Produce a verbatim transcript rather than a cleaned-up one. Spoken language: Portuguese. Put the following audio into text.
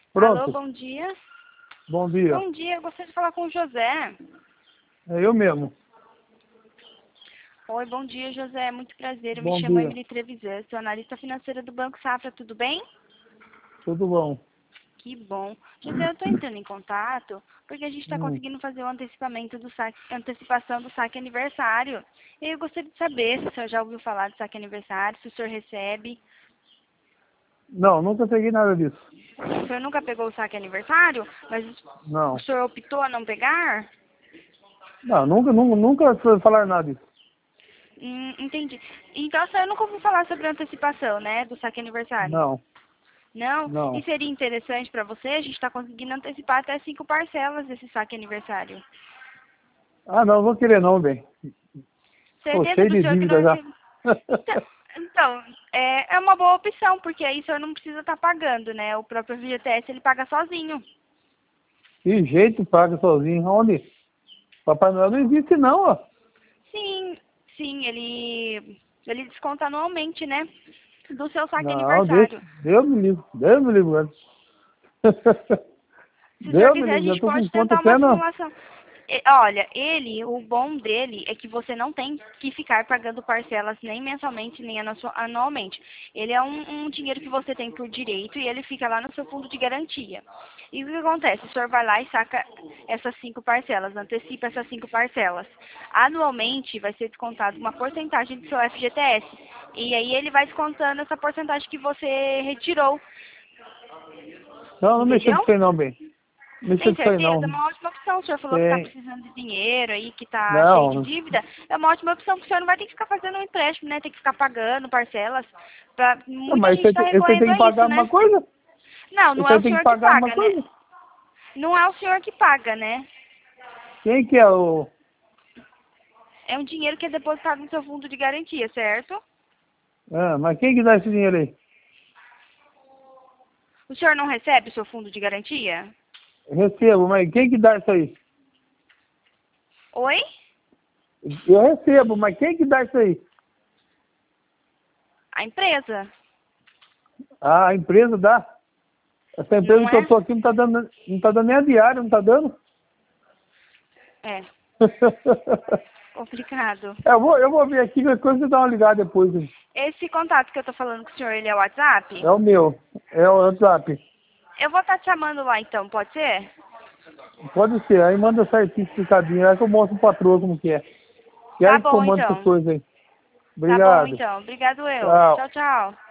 Pronto. Alô, bom dia. Bom dia. Bom dia, eu gostaria de falar com o José. É eu mesmo. Oi, bom dia, José. Muito prazer. Eu me Bom chamo dia. Emily Trevisan, sou analista financeira do Banco Safra. Tudo bem? Tudo bom. Que bom. José, eu estou entrando em contato porque a gente está Hum. conseguindo fazer o antecipamento do saque, antecipação do saque aniversário. E eu gostaria de saber se o senhor já ouviu falar do saque aniversário, se o senhor recebe. Não, nunca peguei nada disso. O senhor nunca pegou o saque aniversário, mas Não. o senhor optou a não pegar? Não, nunca, nunca, nunca foi falar nada disso. Hum, entendi. Então, o senhor nunca ouviu falar sobre a antecipação, né, do saque aniversário? Não, Não? E não. seria interessante para você? A gente está conseguindo antecipar até cinco parcelas desse saque aniversário. Ah, não, vou querer não, bem. Tô Certeza cheio do de senhor que dívida não já. recebe? Então, então é, é uma boa opção, porque aí o senhor não precisa estar pagando, né? O próprio F G T S ele paga sozinho. Que jeito paga sozinho. Onde? Papai Noel não existe não, ó. Sim, sim, ele, ele desconta anualmente, né? Do seu saque Não, deixa. aniversário. Deus me livre. Deus me livre, velho. Se o senhor Deus me quiser, a livre, já gente tô com pode conta tentar uma até não. simulação. E, olha, ele, o bom dele é que você não tem que ficar pagando parcelas nem mensalmente, nem anu- anualmente. Ele é um, um dinheiro que você tem por direito e ele fica lá no seu fundo de garantia. E o que acontece? O senhor vai lá e saca essas cinco parcelas, antecipa essas cinco parcelas. Anualmente vai ser descontado uma porcentagem do seu F G T S. E aí ele vai descontando essa porcentagem que você retirou. Não, não mexeu com Entendeu? isso aí não, bem. Não mexeu Tem com isso aí certeza? É não. uma ótima opção. O senhor falou que está Tem. precisando de dinheiro aí, que está cheio de Não. dívida. É uma ótima opção, porque o senhor não vai ter que ficar fazendo um empréstimo, né? Tem que ficar pagando parcelas. Pra... Não, Muita mas gente você está tem, você recorrendo tem que a pagar isso, alguma né? coisa? Não, não é Você o tem que senhor que pagar alguma paga, né? coisa? Não é o senhor que paga, né? Quem que é o... É um dinheiro que é depositado no seu fundo de garantia, certo? Ah, mas quem que dá esse dinheiro aí? O senhor não recebe o seu fundo de garantia? Eu recebo, mas quem que dá isso aí? Oi? Eu recebo, mas quem que dá isso aí? A empresa? Ah, a empresa dá. Essa empresa Não que eu é? tô aqui não tá dando, não tá dando nem a diária, não tá dando? É. Complicado. eu, vou, eu vou ver aqui, qualquer coisa você dá uma ligada depois. Hein? Esse contato que eu tô falando com o senhor, ele é o WhatsApp? É o meu, é o WhatsApp. Eu vou estar te chamando lá então, pode ser? Pode ser, aí manda certinho explicadinho, aí que eu mostro pro patroa como que é. E Tá aí que bom comanda essas então. coisas aí. Tá bom Obrigado. então. Obrigado eu. Tchau. Tchau, tchau.